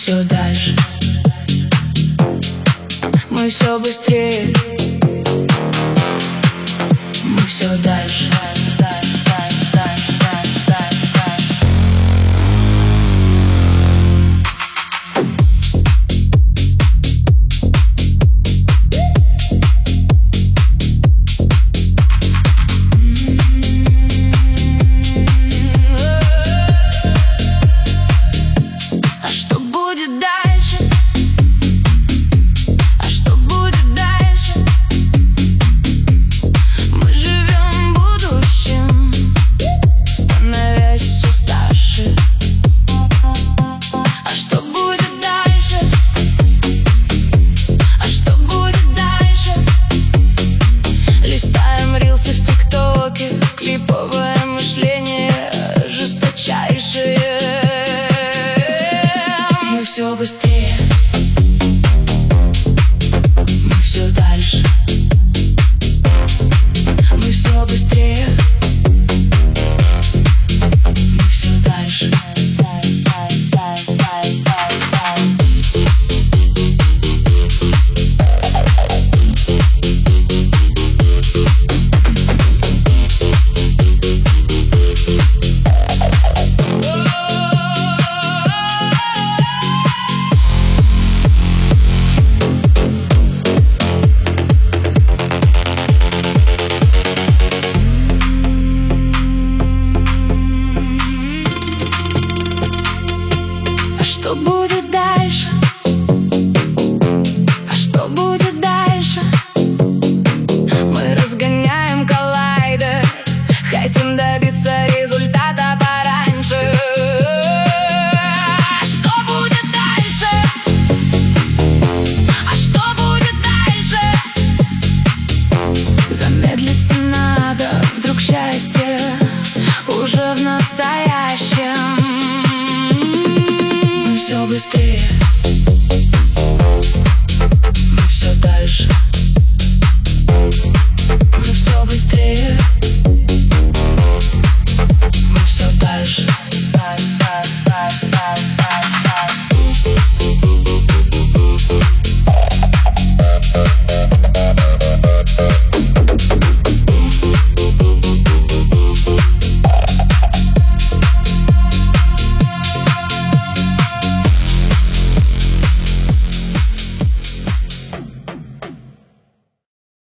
все дальше, мы все быстрее, мы все дальше. Клиповое мышление жесточайшее. Мы все быстрее, мы все дальше, мы все быстрее, мы все дальше. Что будет дальше? А что будет дальше? Мы разгоняем коллайдер, хотим добиться результата пораньше. Что будет дальше? А что будет дальше? Замедлиться надо, вдруг счастье уже в настоящем. Все быстрее,